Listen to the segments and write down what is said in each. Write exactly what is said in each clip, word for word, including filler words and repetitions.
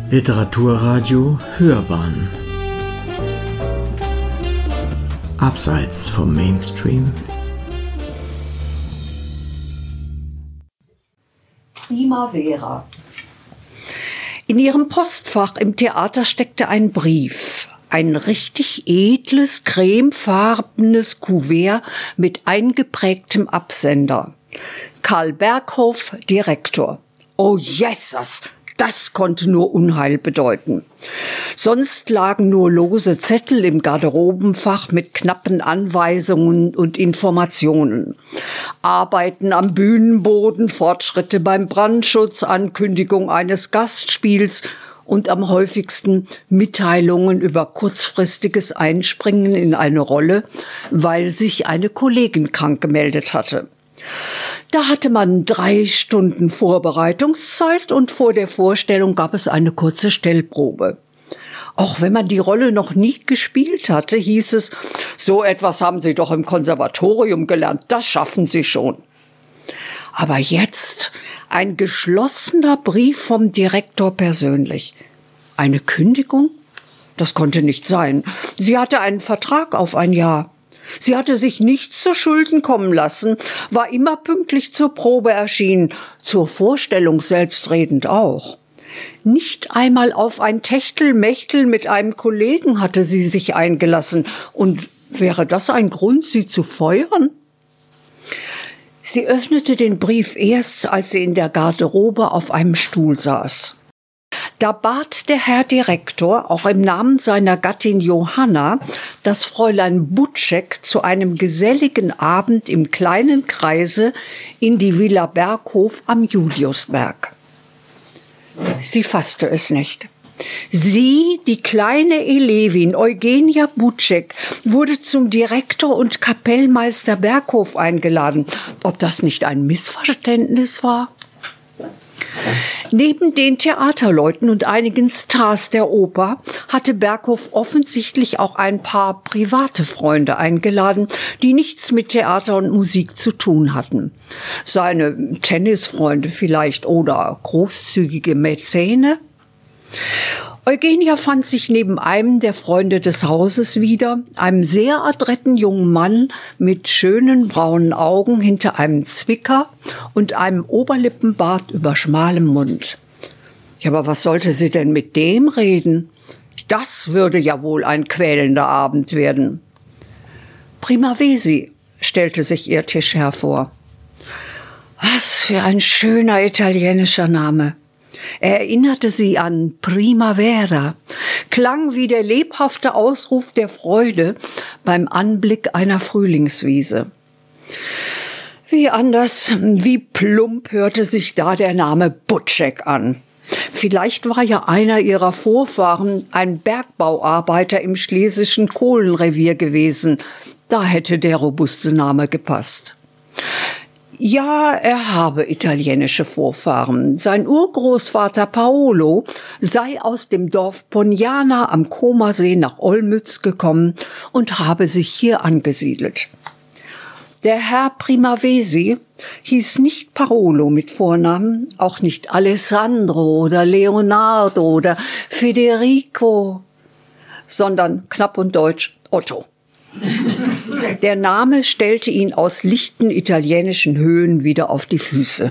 Literaturradio Hörbahn Abseits vom Mainstream. Primavera. In ihrem Postfach im Theater steckte ein Brief. Ein richtig edles, cremefarbenes Kuvert mit eingeprägtem Absender. Karl Berghof, Direktor. Oh Jesus, das konnte nur Unheil bedeuten. Sonst lagen nur lose Zettel im Garderobenfach mit knappen Anweisungen und Informationen. Arbeiten am Bühnenboden, Fortschritte beim Brandschutz, Ankündigung eines Gastspiels und am häufigsten Mitteilungen über kurzfristiges Einspringen in eine Rolle, weil sich eine Kollegin krank gemeldet hatte. Da hatte man drei Stunden Vorbereitungszeit und vor der Vorstellung gab es eine kurze Stellprobe. Auch wenn man die Rolle noch nie gespielt hatte, hieß es, so etwas haben Sie doch im Konservatorium gelernt, das schaffen Sie schon. Aber jetzt ein geschlossener Brief vom Direktor persönlich. Eine Kündigung? Das konnte nicht sein. Sie hatte einen Vertrag auf ein Jahr. Sie hatte sich nichts zu Schulden kommen lassen, war immer pünktlich zur Probe erschienen, zur Vorstellung selbstredend auch. Nicht einmal auf ein Techtelmechtel mit einem Kollegen hatte sie sich eingelassen. Und wäre das ein Grund, sie zu feuern? Sie öffnete den Brief erst, als sie in der Garderobe auf einem Stuhl saß. Da bat der Herr Direktor, auch im Namen seiner Gattin Johanna, das Fräulein Butschek zu einem geselligen Abend im kleinen Kreise in die Villa Berghof am Juliusberg. Sie fasste es nicht. Sie, die kleine Elevin Eugenia Butschek, wurde zum Direktor und Kapellmeister Berghof eingeladen. Ob das nicht ein Missverständnis war? Neben den Theaterleuten und einigen Stars der Oper hatte Berghof offensichtlich auch ein paar private Freunde eingeladen, die nichts mit Theater und Musik zu tun hatten. Seine Tennisfreunde vielleicht oder großzügige Mäzene? Eugenia fand sich neben einem der Freunde des Hauses wieder, einem sehr adretten jungen Mann mit schönen braunen Augen hinter einem Zwicker und einem Oberlippenbart über schmalem Mund. Ja, aber was sollte sie denn mit dem reden? Das würde ja wohl ein quälender Abend werden. Primavera stellte sich ihr Tisch hervor. Was für ein schöner italienischer Name. Er erinnerte sie an Primavera, klang wie der lebhafte Ausruf der Freude beim Anblick einer Frühlingswiese. Wie anders, wie plump hörte sich da der Name Butschek an. Vielleicht war ja einer ihrer Vorfahren ein Bergbauarbeiter im schlesischen Kohlenrevier gewesen. Da hätte der robuste Name gepasst. Ja, er habe italienische Vorfahren. Sein Urgroßvater Paolo sei aus dem Dorf Pognana am Comersee nach Olmütz gekommen und habe sich hier angesiedelt. Der Herr Primavera hieß nicht Paolo mit Vornamen, auch nicht Alessandro oder Leonardo oder Federico, sondern knapp und deutsch Otto. Der Name stellte ihn aus lichten italienischen Höhen wieder auf die Füße.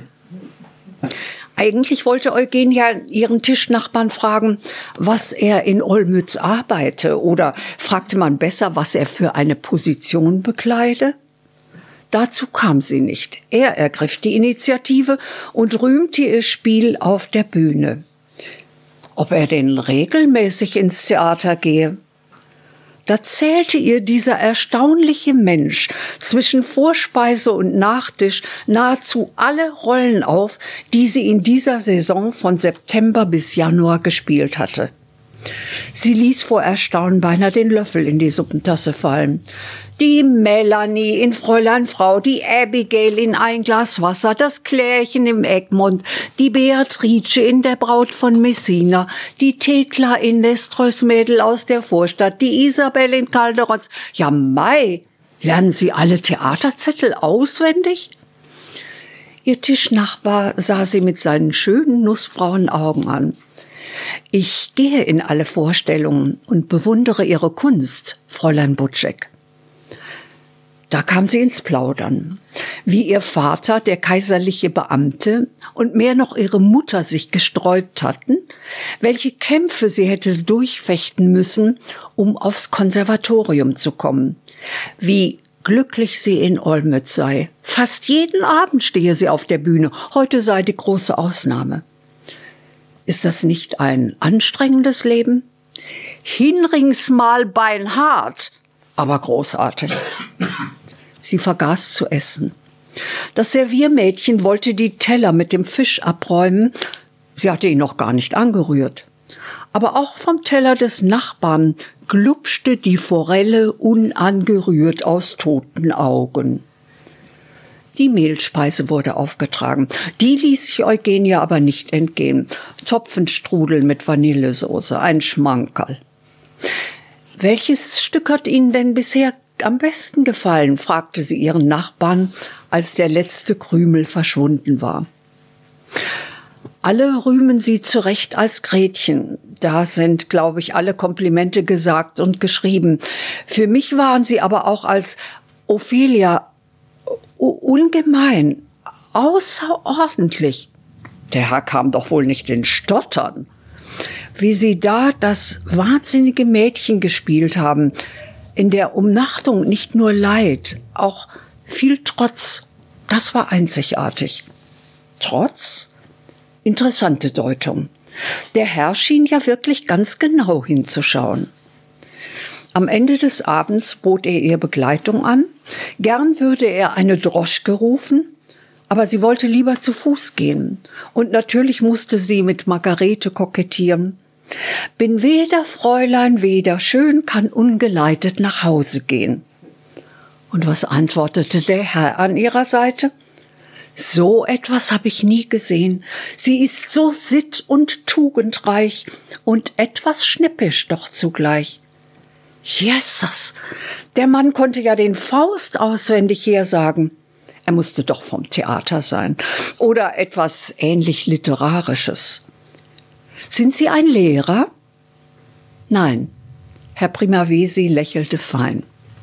Eigentlich wollte Eugenia ihren Tischnachbarn fragen, was er in Olmütz arbeite, oder fragte man besser, was er für eine Position bekleide? Dazu kam sie nicht. Er ergriff die Initiative und rühmte ihr Spiel auf der Bühne. Ob er denn regelmäßig ins Theater gehe? Da zählte ihr dieser erstaunliche Mensch zwischen Vorspeise und Nachtisch nahezu alle Rollen auf, die sie in dieser Saison von September bis Januar gespielt hatte. Sie ließ vor Erstaunen beinahe den Löffel in die Suppentasse fallen. Die Melanie in Fräulein Frau, die Abigail in Ein Glas Wasser, das Klärchen im Egmont, die Beatrice in Der Braut von Messina, die Thekla in Nestroys Mädel aus der Vorstadt, die Isabel in Calderons. Ja, mei, lernen Sie alle Theaterzettel auswendig? Ihr Tischnachbar sah sie mit seinen schönen nussbraunen Augen an. Ich gehe in alle Vorstellungen und bewundere Ihre Kunst, Fräulein Butschek. Da kam sie ins Plaudern, wie ihr Vater, der kaiserliche Beamte, und mehr noch ihre Mutter sich gesträubt hatten, welche Kämpfe sie hätte durchfechten müssen, um aufs Konservatorium zu kommen. Wie glücklich sie in Olmütz sei. Fast jeden Abend stehe sie auf der Bühne. Heute sei die große Ausnahme. Ist das nicht ein anstrengendes Leben? Hinringsmal beinhart, aber großartig. Sie vergaß zu essen. Das Serviermädchen wollte die Teller mit dem Fisch abräumen. Sie hatte ihn noch gar nicht angerührt. Aber auch vom Teller des Nachbarn glupschte die Forelle unangerührt aus toten Augen. Die Mehlspeise wurde aufgetragen. Die ließ sich Eugenia aber nicht entgehen. Topfenstrudel mit Vanillesoße, ein Schmankerl. Welches Stück hat Ihnen denn bisher am besten gefallen? Fragte sie ihren Nachbarn, als der letzte Krümel verschwunden war. Alle rühmen sie zu Recht als Gretchen. Da sind, glaube ich, alle Komplimente gesagt und geschrieben. Für mich waren sie aber auch als Ophelia ungemein, außerordentlich. Der Herr kam doch wohl nicht in Stottern. Wie sie da das wahnsinnige Mädchen gespielt haben, in der Umnachtung nicht nur Leid, auch viel Trotz, das war einzigartig. Trotz? Interessante Deutung. Der Herr schien ja wirklich ganz genau hinzuschauen. Am Ende des Abends bot er ihr Begleitung an. Gern würde er eine Droschke rufen, aber sie wollte lieber zu Fuß gehen. Und natürlich musste sie mit Margarete kokettieren. Bin weder Fräulein, weder schön, kann ungeleitet nach Hause gehen. Und was antwortete der Herr an ihrer Seite? So etwas habe ich nie gesehen. Sie ist so sitt- und tugendreich und etwas schnippisch doch zugleich. Jesus, der Mann konnte ja den Faust auswendig hersagen. Er musste doch vom Theater sein oder etwas ähnlich Literarisches. Sind Sie ein Lehrer? Nein, Herr Primavesi lächelte fein.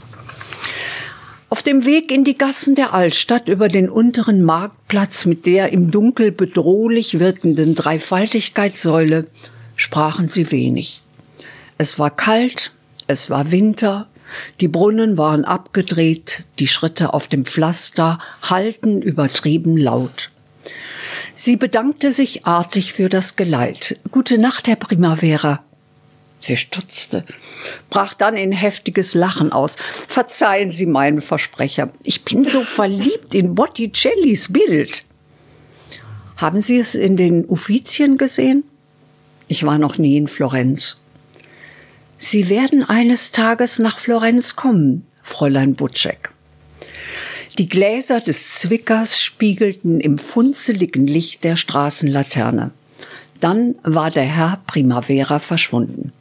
Auf dem Weg in die Gassen der Altstadt über den unteren Marktplatz mit der im Dunkel bedrohlich wirkenden Dreifaltigkeitssäule sprachen sie wenig. Es war kalt, es war Winter, die Brunnen waren abgedreht, die Schritte auf dem Pflaster hallten übertrieben laut. Sie bedankte sich artig für das Geleit. »Gute Nacht, Herr Primavera.« Sie stutzte, brach dann in heftiges Lachen aus. »Verzeihen Sie meinen Versprecher, ich bin so verliebt in Botticellis Bild.« »Haben Sie es in den Uffizien gesehen?« »Ich war noch nie in Florenz.« »Sie werden eines Tages nach Florenz kommen, Fräulein Butschek.« Die Gläser des Zwickers spiegelten im funzeligen Licht der Straßenlaterne. Dann war der Herr Primavera verschwunden.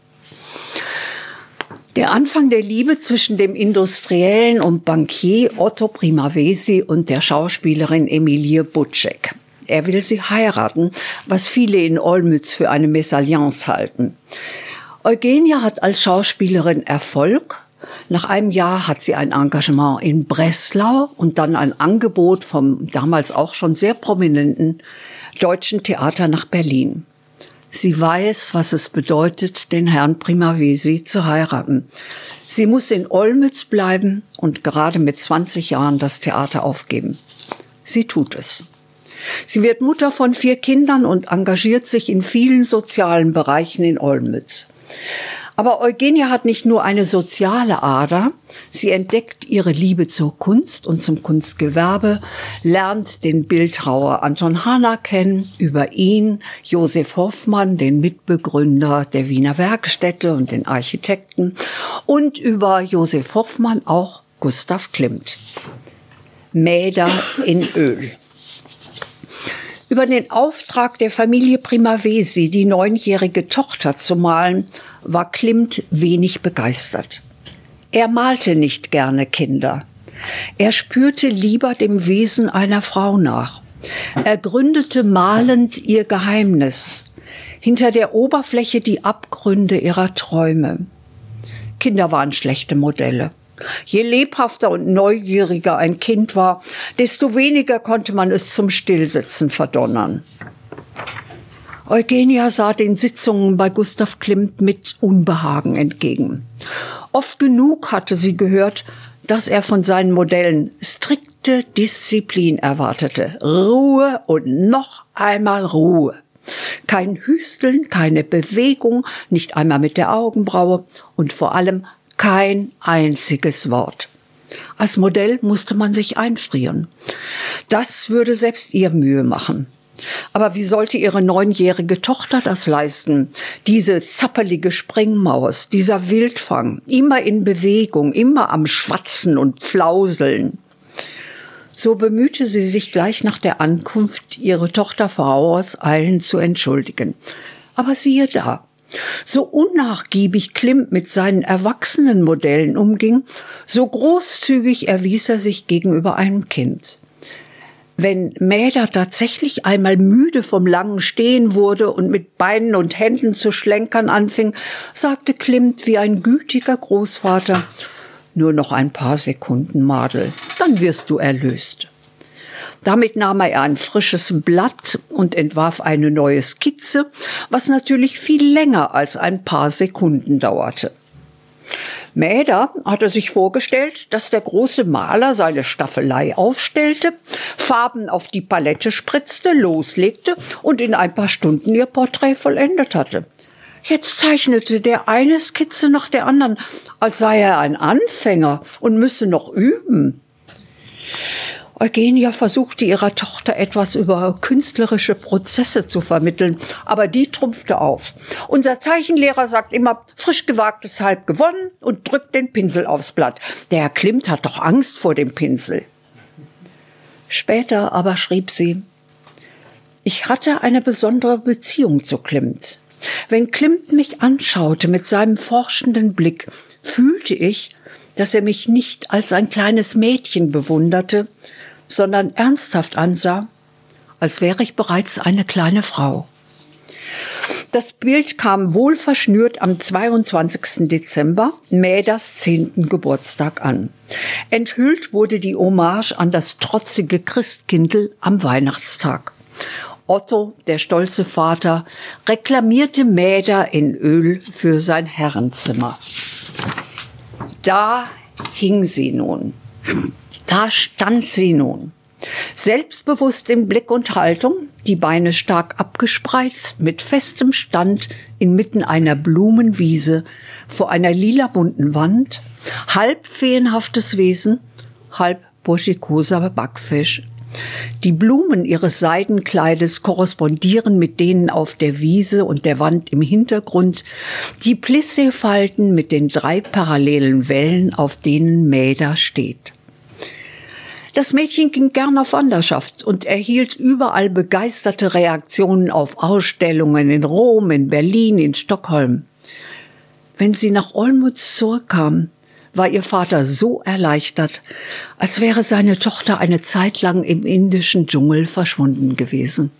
Der Anfang der Liebe zwischen dem Industriellen und Bankier Otto Primavesi und der Schauspielerin Emilie Butschek. Er will sie heiraten, was viele in Olmütz für eine Mesalliance halten. Eugenia hat als Schauspielerin Erfolg. Nach einem Jahr hat sie ein Engagement in Breslau und dann ein Angebot vom damals auch schon sehr prominenten Deutschen Theater nach Berlin. Sie weiß, was es bedeutet, den Herrn Primavesi zu heiraten. Sie muss in Olmütz bleiben und gerade mit zwanzig Jahren das Theater aufgeben. Sie tut es. Sie wird Mutter von vier Kindern und engagiert sich in vielen sozialen Bereichen in Olmütz. Aber Eugenia hat nicht nur eine soziale Ader, sie entdeckt ihre Liebe zur Kunst und zum Kunstgewerbe, lernt den Bildhauer Anton Hana kennen, über ihn Josef Hoffmann, den Mitbegründer der Wiener Werkstätte und den Architekten, und über Josef Hoffmann auch Gustav Klimt. Mäder in Öl. Über den Auftrag der Familie Primavesi, die neunjährige Tochter zu malen, war Klimt wenig begeistert. Er malte nicht gerne Kinder. Er spürte lieber dem Wesen einer Frau nach. Er gründete malend ihr Geheimnis. hinter der Oberfläche die Abgründe ihrer Träume. Kinder waren schlechte Modelle. Je lebhafter und neugieriger ein Kind war, desto weniger konnte man es zum Stillsitzen verdonnern. Eugenia sah den Sitzungen bei Gustav Klimt mit Unbehagen entgegen. Oft genug hatte sie gehört, dass er von seinen Modellen strikte Disziplin erwartete. Ruhe und noch einmal Ruhe. Kein Hüsteln, keine Bewegung, nicht einmal mit der Augenbraue und vor allem kein einziges Wort. Als Modell musste man sich einfrieren. Das würde selbst ihr Mühe machen. Aber wie sollte ihre neunjährige Tochter das leisten? Diese zappelige Springmaus, dieser Wildfang, immer in Bewegung, immer am Schwatzen und Pflauseln. So bemühte sie sich gleich nach der Ankunft, ihre Tochter vorauseilend zu entschuldigen. Aber siehe da, so unnachgiebig Klimt mit seinen erwachsenen Modellen umging, so großzügig erwies er sich gegenüber einem Kind. Wenn Mäder tatsächlich einmal müde vom langen Stehen wurde und mit Beinen und Händen zu schlenkern anfing, sagte Klimt wie ein gütiger Großvater: »Nur noch ein paar Sekunden, Madel, dann wirst du erlöst.« Damit nahm er ein frisches Blatt und entwarf eine neue Skizze, was natürlich viel länger als ein paar Sekunden dauerte. Mäder hatte sich vorgestellt, dass der große Maler seine Staffelei aufstellte, Farben auf die Palette spritzte, loslegte und in ein paar Stunden ihr Porträt vollendet hatte. Jetzt zeichnete der eine Skizze nach der anderen, als sei er ein Anfänger und müsse noch üben. Eugenia versuchte ihrer Tochter etwas über künstlerische Prozesse zu vermitteln, aber die trumpfte auf. Unser Zeichenlehrer sagt immer, frisch gewagtes halb gewonnen und drückt den Pinsel aufs Blatt. Der Herr Klimt hat doch Angst vor dem Pinsel. Später aber schrieb sie: Ich hatte eine besondere Beziehung zu Klimt. Wenn Klimt mich anschaute mit seinem forschenden Blick, fühlte ich, dass er mich nicht als ein kleines Mädchen bewunderte, sondern ernsthaft ansah, als wäre ich bereits eine kleine Frau. Das Bild kam wohlverschnürt am zweiundzwanzigsten Dezember, Mäders zehnten Geburtstag, an. Enthüllt wurde die Hommage an das trotzige Christkindl am Weihnachtstag. Otto, der stolze Vater, reklamierte Mäder in Öl für sein Herrenzimmer. Da hing sie nun. Da stand sie nun, selbstbewusst in Blick und Haltung, die Beine stark abgespreizt, mit festem Stand inmitten einer Blumenwiese, vor einer lila-bunten Wand, halb feenhaftes Wesen, halb burschikoser Backfisch. Die Blumen ihres Seidenkleides korrespondieren mit denen auf der Wiese und der Wand im Hintergrund, die Plissé-Falten mit den drei parallelen Wellen, auf denen Mäder steht. Das Mädchen ging gern auf Wanderschaft und erhielt überall begeisterte Reaktionen auf Ausstellungen in Rom, in Berlin, in Stockholm. Wenn sie nach Olmütz zurückkam, war ihr Vater so erleichtert, als wäre seine Tochter eine Zeit lang im indischen Dschungel verschwunden gewesen.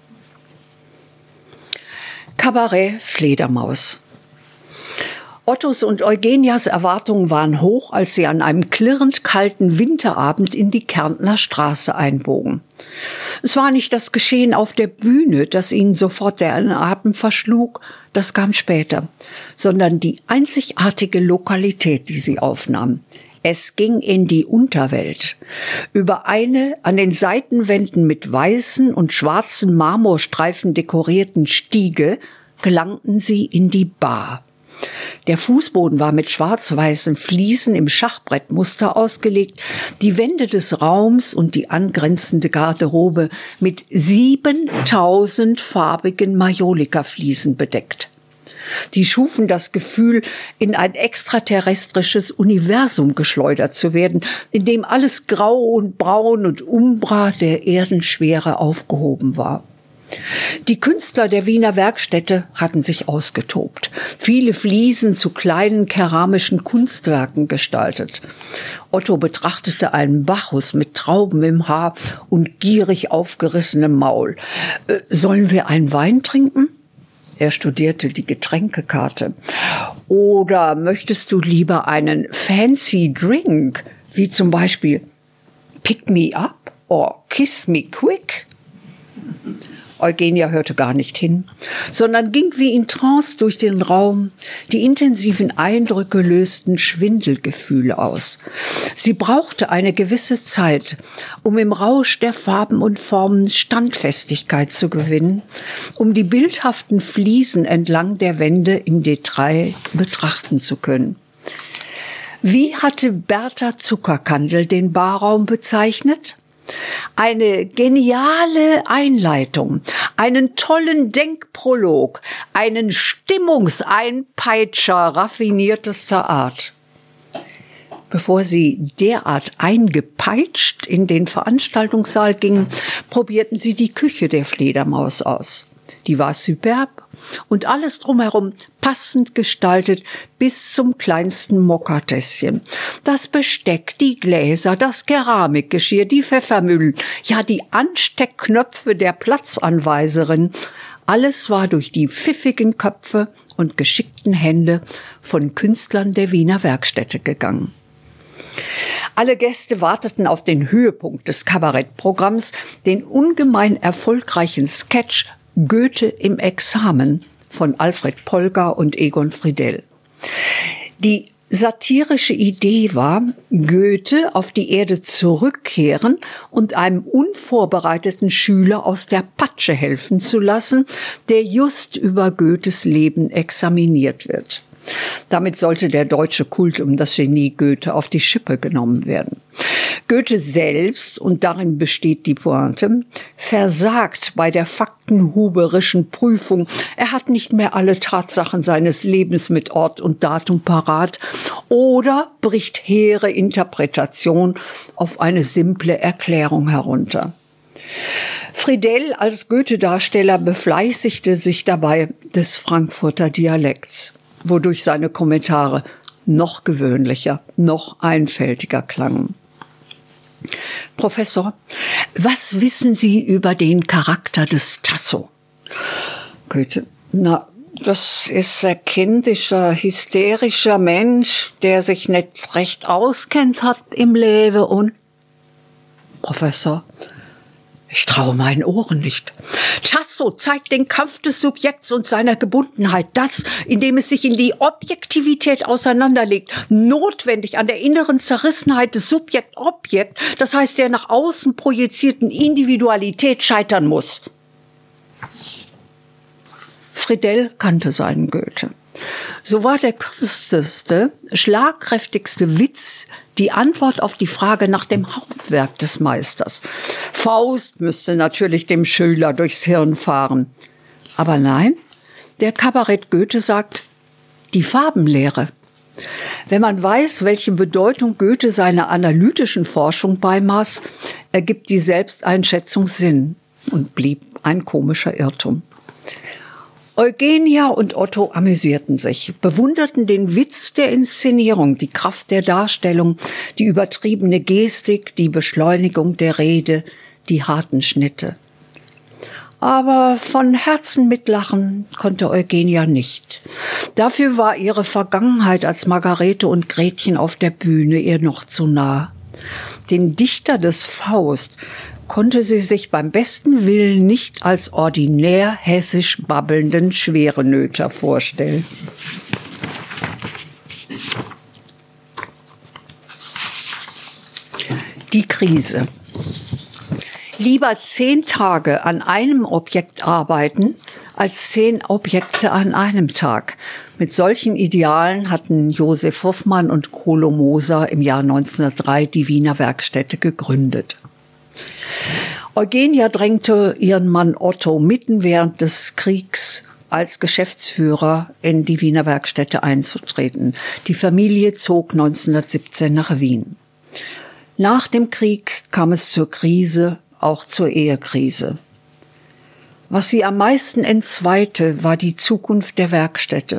Kabarett Fledermaus. Ottos und Eugenias Erwartungen waren hoch, als sie an einem klirrend kalten Winterabend in die Kärntner Straße einbogen. Es war nicht das Geschehen auf der Bühne, das ihnen sofort den Atem verschlug, das kam später, sondern die einzigartige Lokalität, die sie aufnahmen. Es ging in die Unterwelt. Über eine an den Seitenwänden mit weißen und schwarzen Marmorstreifen dekorierten Stiege gelangten sie in die Bar. Der Fußboden war mit schwarz-weißen Fliesen im Schachbrettmuster ausgelegt, die Wände des Raums und die angrenzende Garderobe mit siebentausend farbigen Majolika-Fliesen bedeckt. Die schufen das Gefühl, in ein extraterrestrisches Universum geschleudert zu werden, in dem alles grau und braun und Umbra der Erdenschwere aufgehoben war. Die Künstler der Wiener Werkstätte hatten sich ausgetobt, viele Fliesen zu kleinen keramischen Kunstwerken gestaltet. Otto betrachtete einen Bacchus mit Trauben im Haar und gierig aufgerissenem Maul. Äh, sollen wir einen Wein trinken? Er studierte die Getränkekarte. Oder möchtest du lieber einen fancy Drink, wie zum Beispiel Pick Me Up or Kiss Me Quick? Eugenia hörte gar nicht hin, sondern ging wie in Trance durch den Raum. Die intensiven Eindrücke lösten Schwindelgefühle aus. Sie brauchte eine gewisse Zeit, um im Rausch der Farben und Formen Standfestigkeit zu gewinnen, um die bildhaften Fliesen entlang der Wände im Detail betrachten zu können. Wie hatte Bertha Zuckerkandel den Barraum bezeichnet? Eine geniale Einleitung, einen tollen Denkprolog, einen Stimmungseinpeitscher raffiniertester Art. Bevor sie derart eingepeitscht in den Veranstaltungssaal gingen, probierten sie die Küche der Fledermaus aus. Die war superb und alles drumherum passend gestaltet bis zum kleinsten Mokkatässchen. Das Besteck, die Gläser, das Keramikgeschirr, die Pfeffermühlen, ja die Ansteckknöpfe der Platzanweiserin. Alles war durch die pfiffigen Köpfe und geschickten Hände von Künstlern der Wiener Werkstätte gegangen. Alle Gäste warteten auf den Höhepunkt des Kabarettprogramms, den ungemein erfolgreichen Sketch Goethe im Examen von Alfred Polger und Egon Friedell. Die satirische Idee war, Goethe auf die Erde zurückkehren und einem unvorbereiteten Schüler aus der Patsche helfen zu lassen, der just über Goethes Leben examiniert wird. Damit sollte der deutsche Kult um das Genie Goethe auf die Schippe genommen werden. Goethe selbst, und darin besteht die Pointe, versagt bei der faktenhuberischen Prüfung. Er hat nicht mehr alle Tatsachen seines Lebens mit Ort und Datum parat oder bricht hehre Interpretation auf eine simple Erklärung herunter. Friedell als Goethe-Darsteller befleißigte sich dabei des Frankfurter Dialekts, wodurch seine Kommentare noch gewöhnlicher, noch einfältiger klangen. Professor, was wissen Sie über den Charakter des Tasso? Goethe, na, das ist ein kindischer, hysterischer Mensch, der sich nicht recht auskennt hat im Leben und... Professor, ich traue meinen Ohren nicht. Tasso zeigt den Kampf des Subjekts und seiner Gebundenheit, das, indem es sich in die Objektivität auseinanderlegt, notwendig an der inneren Zerrissenheit des Subjekt-Objekt, das heißt der nach außen projizierten Individualität, scheitern muss. Friedell kannte seinen Goethe. So war der kürzeste, schlagkräftigste Witz die Antwort auf die Frage nach dem Hauptwerk des Meisters. Faust müsste natürlich dem Schüler durchs Hirn fahren. Aber nein, der Kabarett Goethe sagt, die Farbenlehre. Wenn man weiß, welche Bedeutung Goethe seiner analytischen Forschung beimaß, ergibt die Selbsteinschätzung Sinn und blieb ein komischer Irrtum. Eugenia und Otto amüsierten sich, bewunderten den Witz der Inszenierung, die Kraft der Darstellung, die übertriebene Gestik, die Beschleunigung der Rede, die harten Schnitte. Aber von Herzen mitlachen konnte Eugenia nicht. Dafür war ihre Vergangenheit als Margarete und Gretchen auf der Bühne ihr noch zu nah. Den Dichter des Faust konnte sie sich beim besten Willen nicht als ordinär hessisch babbelnden Schwerenöter vorstellen. Die Krise. Lieber zehn Tage an einem Objekt arbeiten, als zehn Objekte an einem Tag. Mit solchen Idealen hatten Josef Hoffmann und Kolo Moser im Jahr neunzehnhundertdrei die Wiener Werkstätte gegründet. Eugenia drängte ihren Mann Otto mitten während des Kriegs als Geschäftsführer in die Wiener Werkstätte einzutreten. Die Familie zog neunzehnhundertsiebzehn nach Wien. Nach dem Krieg kam es zur Krise, auch zur Ehekrise. Was sie am meisten entzweite, war die Zukunft der Werkstätte.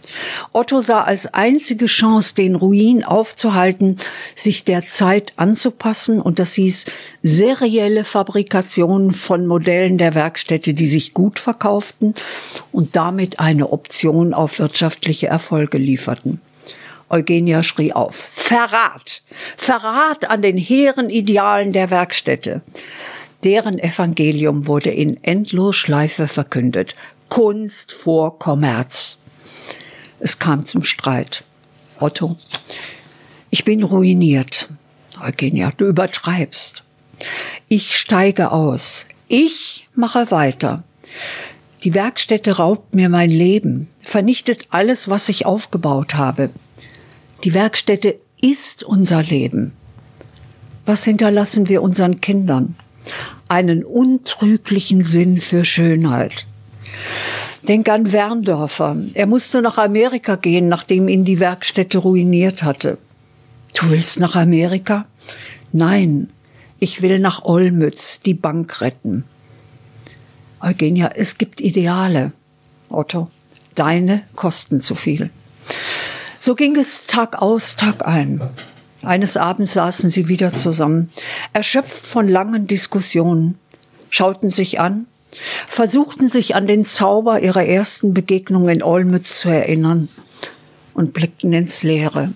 Otto sah als einzige Chance, den Ruin aufzuhalten, sich der Zeit anzupassen, und das hieß serielle Fabrikation von Modellen der Werkstätte, die sich gut verkauften und damit eine Option auf wirtschaftliche Erfolge lieferten. Eugenia schrie auf: Verrat! Verrat an den hehren Idealen der Werkstätte! Deren Evangelium wurde in Endlosschleife verkündet. Kunst vor Kommerz. Es kam zum Streit. Otto: Ich bin ruiniert. Eugenia: Du übertreibst. Ich steige aus. Ich mache weiter. Die Werkstätte raubt mir mein Leben, vernichtet alles, was ich aufgebaut habe. Die Werkstätte ist unser Leben. Was hinterlassen wir unseren Kindern? Einen untrüglichen Sinn für Schönheit. Denk an Werndörfer. Er musste nach Amerika gehen, nachdem ihn die Werkstätte ruiniert hatte. Du willst nach Amerika? Nein, ich will nach Olmütz, die Bank retten. Eugenia: Es gibt Ideale. Otto: Deine kosten zu viel. So ging es Tag aus, Tag ein. Eines Abends saßen sie wieder zusammen, erschöpft von langen Diskussionen, schauten sich an, versuchten sich an den Zauber ihrer ersten Begegnung in Olmütz zu erinnern und blickten ins Leere.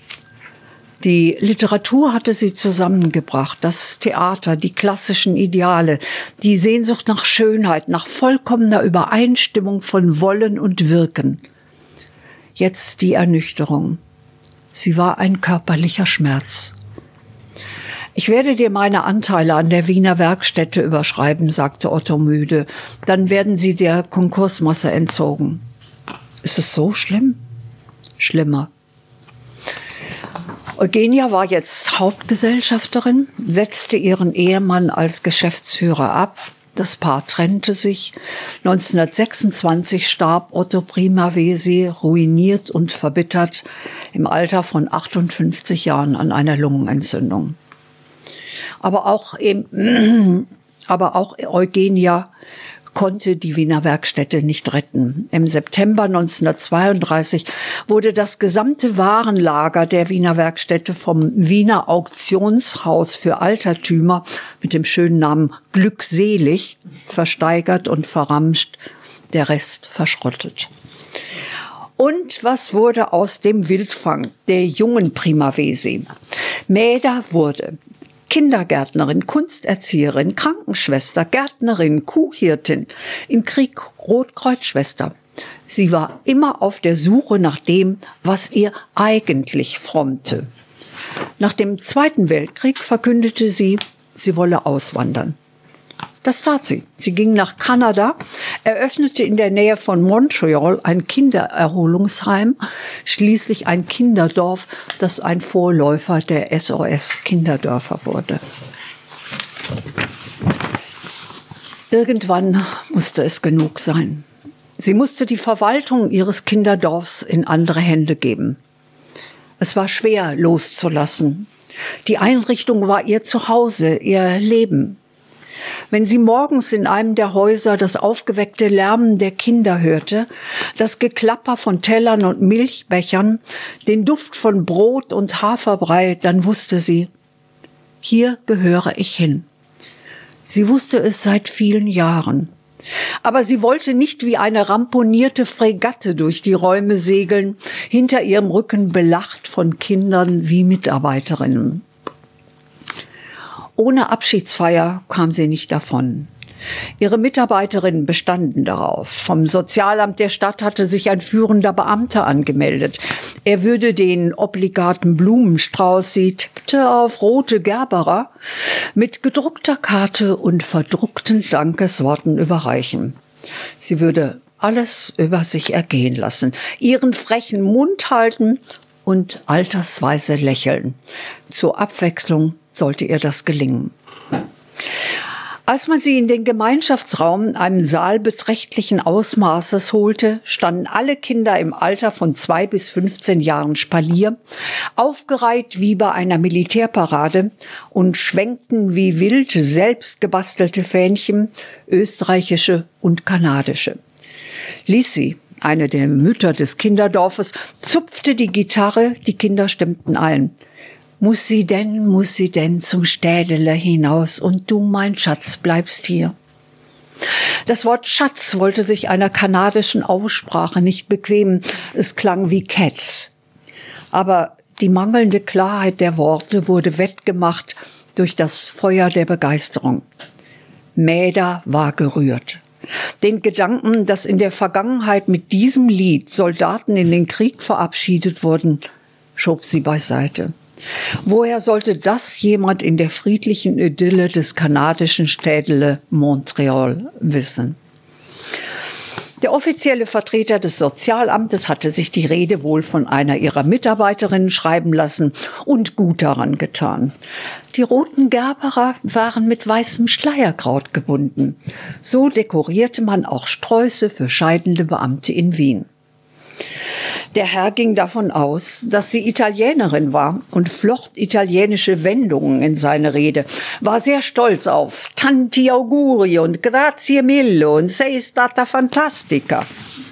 Die Literatur hatte sie zusammengebracht, das Theater, die klassischen Ideale, die Sehnsucht nach Schönheit, nach vollkommener Übereinstimmung von Wollen und Wirken. Jetzt die Ernüchterung. Sie war ein körperlicher Schmerz. Ich werde dir meine Anteile an der Wiener Werkstätte überschreiben, sagte Otto müde. Dann werden sie der Konkursmasse entzogen. Ist es so schlimm? Schlimmer. Eugenia war jetzt Hauptgesellschafterin, setzte ihren Ehemann als Geschäftsführer ab. Das Paar trennte sich. neunzehnhundertsechsundzwanzig starb Otto Primavesi, ruiniert und verbittert, im Alter von achtundfünfzig Jahren an einer Lungenentzündung. Aber auch, eben, aber auch Eugenia konnte die Wiener Werkstätte nicht retten. Im September neunzehnhundertzweiunddreißig wurde das gesamte Warenlager der Wiener Werkstätte vom Wiener Auktionshaus für Altertümer mit dem schönen Namen Glückselig versteigert und verramscht, der Rest verschrottet. Und was wurde aus dem Wildfang der jungen Primavesi? Mäder wurde Kindergärtnerin, Kunsterzieherin, Krankenschwester, Gärtnerin, Kuhhirtin, im Krieg Rotkreuzschwester. Sie war immer auf der Suche nach dem, was ihr eigentlich frommte. Nach dem Zweiten Weltkrieg verkündete sie, sie wolle auswandern. Das tat sie. Sie ging nach Kanada, eröffnete in der Nähe von Montreal ein Kindererholungsheim, schließlich ein Kinderdorf, das ein Vorläufer der S O S-Kinderdörfer wurde. Irgendwann musste es genug sein. Sie musste die Verwaltung ihres Kinderdorfs in andere Hände geben. Es war schwer loszulassen. Die Einrichtung war ihr Zuhause, ihr Leben. Wenn sie morgens in einem der Häuser das aufgeweckte Lärmen der Kinder hörte, das Geklapper von Tellern und Milchbechern, den Duft von Brot und Haferbrei, dann wusste sie, hier gehöre ich hin. Sie wusste es seit vielen Jahren. Aber sie wollte nicht wie eine ramponierte Fregatte durch die Räume segeln, hinter ihrem Rücken belacht von Kindern wie Mitarbeiterinnen. Ohne Abschiedsfeier kam sie nicht davon. Ihre Mitarbeiterinnen bestanden darauf. Vom Sozialamt der Stadt hatte sich ein führender Beamter angemeldet. Er würde den obligaten Blumenstrauß, sie tippte auf rote Gerberer, mit gedruckter Karte und verdruckten Dankesworten überreichen. Sie würde alles über sich ergehen lassen, ihren frechen Mund halten und altersweise lächeln. Zur Abwechslung sollte ihr das gelingen. Als man sie in den Gemeinschaftsraum, einem Saal beträchtlichen Ausmaßes, holte, standen alle Kinder im Alter von zwei bis fünfzehn Jahren Spalier, aufgereiht wie bei einer Militärparade und schwenkten wie wild selbst gebastelte Fähnchen, österreichische und kanadische. Lisi, eine der Mütter des Kinderdorfes, zupfte die Gitarre, die Kinder stimmten ein. Muss sie denn, muss sie denn zum Städele hinaus und du, mein Schatz, bleibst hier. Das Wort Schatz wollte sich einer kanadischen Aussprache nicht bequemen. Es klang wie Cats. Aber die mangelnde Klarheit der Worte wurde wettgemacht durch das Feuer der Begeisterung. Mäder war gerührt. Den Gedanken, dass in der Vergangenheit mit diesem Lied Soldaten in den Krieg verabschiedet wurden, schob sie beiseite. Woher sollte das jemand in der friedlichen Idylle des kanadischen Städele Montreal wissen? Der offizielle Vertreter des Sozialamtes hatte sich die Rede wohl von einer ihrer Mitarbeiterinnen schreiben lassen und gut daran getan. Die roten Gerberer waren mit weißem Schleierkraut gebunden. So dekorierte man auch Sträuße für scheidende Beamte in Wien. Der Herr ging davon aus, dass sie Italienerin war und flocht italienische Wendungen in seine Rede, war sehr stolz auf Tanti auguri und grazie mille und sei stata fantastica.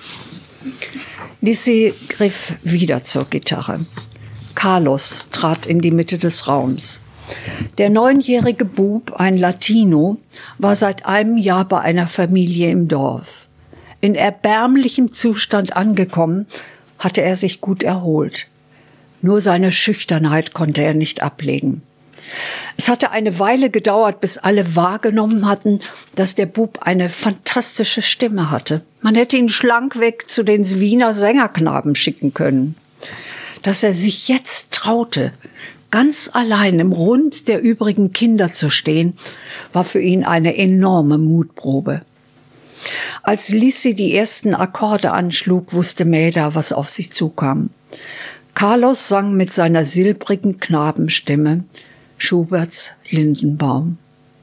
Lisi griff wieder zur Gitarre. Carlos trat in die Mitte des Raums. Der neunjährige Bub, ein Latino, war seit einem Jahr bei einer Familie im Dorf. In erbärmlichem Zustand angekommen, hatte er sich gut erholt. Nur seine Schüchternheit konnte er nicht ablegen. Es hatte eine Weile gedauert, bis alle wahrgenommen hatten, dass der Bub eine fantastische Stimme hatte. Man hätte ihn schlankweg zu den Wiener Sängerknaben schicken können. Dass er sich jetzt traute, ganz allein im Rund der übrigen Kinder zu stehen, war für ihn eine enorme Mutprobe. Als Lisi die ersten Akkorde anschlug, wusste Mäder, was auf sich zukam. Carlos sang mit seiner silbrigen Knabenstimme Schuberts Lindenbaum.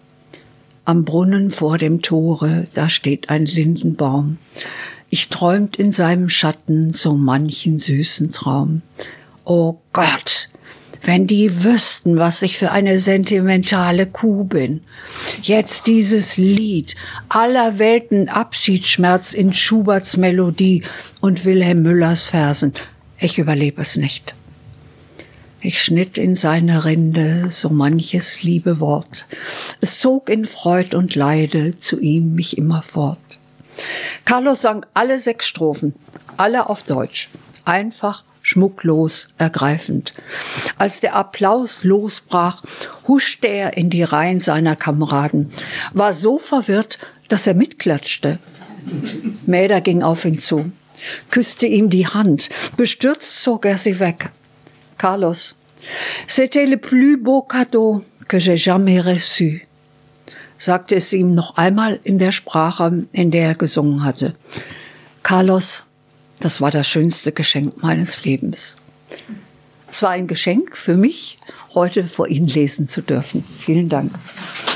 Am Brunnen vor dem Tore, da steht ein Lindenbaum. Ich träumt in seinem Schatten so manchen süßen Traum. Oh Gott! Wenn die wüssten, was ich für eine sentimentale Kuh bin. Jetzt dieses Lied, aller Welten Abschiedsschmerz in Schuberts Melodie und Wilhelm Müllers Versen. Ich überlebe es nicht. Ich schnitt in seine Rinde so manches liebe Wort. Es zog in Freud und Leide zu ihm mich immer fort. Carlos sang alle sechs Strophen, alle auf Deutsch. Einfach, schmucklos, ergreifend. Als der Applaus losbrach, huschte er in die Reihen seiner Kameraden, war so verwirrt, dass er mitklatschte. Mäder ging auf ihn zu, küsste ihm die Hand, bestürzt zog er sie weg. Carlos, c'était le plus beau cadeau que j'ai jamais reçu, sagte es ihm noch einmal in der Sprache, in der er gesungen hatte. Carlos, das war das schönste Geschenk meines Lebens. Es war ein Geschenk für mich, heute vor Ihnen lesen zu dürfen. Vielen Dank.